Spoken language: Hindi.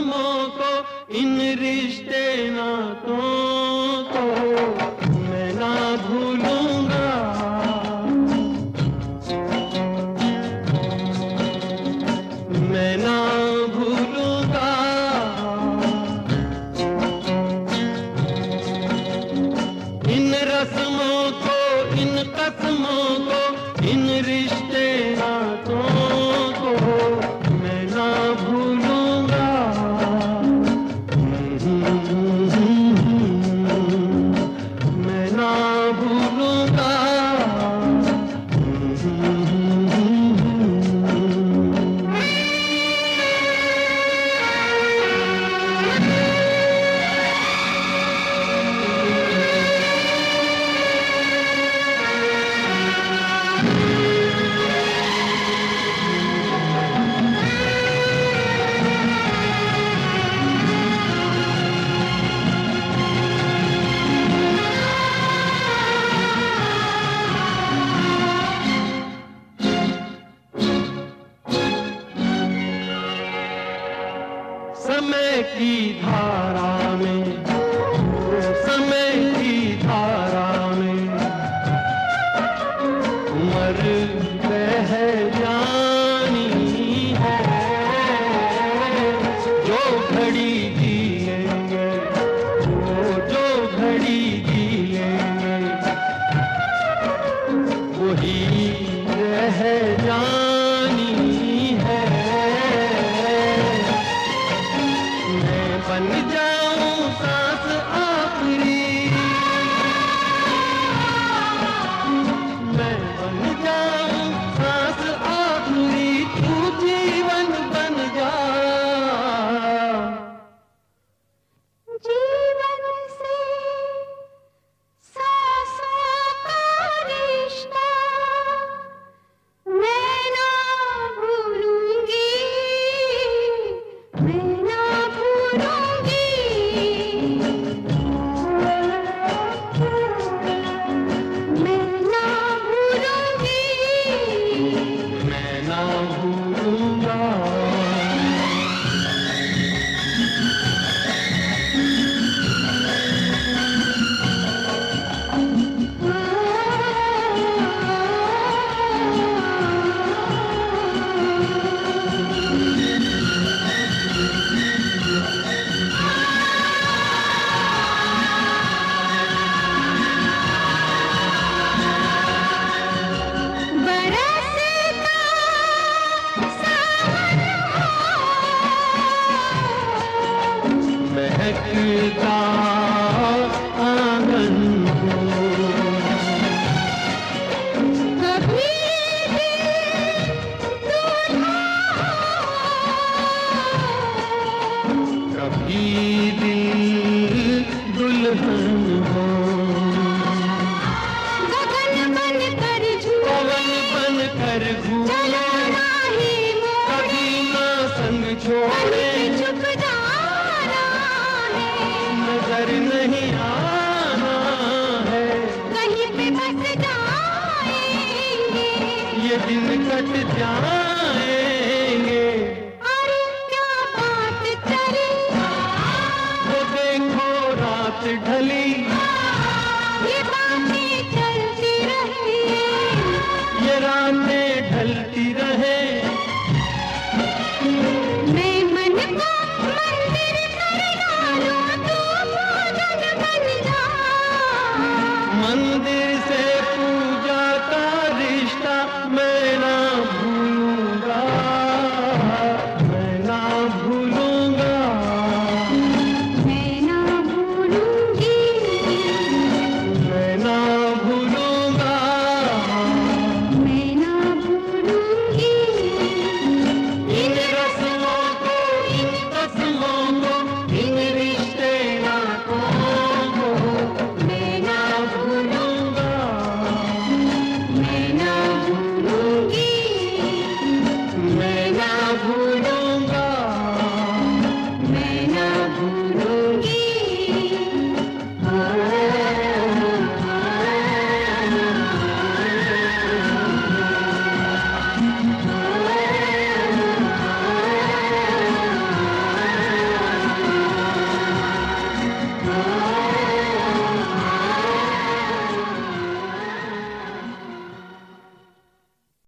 रस्मों को, इन रिश्ते नातों को मैं ना भूलूंगा। मैं ना भूलूंगा। इन रस्मों को, इन कसमों को, इन रिश्ते नातों को मैं ना भूलूंगा। मैं ना भूलूंगा। समय की धारा में, समय की धारा में उम्र बह जानी है। जो घड़ी जिएंगे, जो घड़ी जिएंगे वही रह जानी है। बन जाऊं सांस आखिरी, मैं बन जाऊं सांस आखिरी, तू जीवन बन जा। जीवन से सांसों का रिश्ता मैं ना भूलूंगी। मैं ना भूलूंगी। मैं ना भूलूंगी। मैं ना भूलूंगा। महकता आंगन हो, कभी कभी दिल दुल्हन हो। गगन बन कर पवन बन कर घूमे, कभी ना संग छोड़े। नजर नहीं आना है, कहीं पे बस जाएंगे, ये दिन कट जाएंगे। अरे क्या बात करें, वो देखो रात ढली।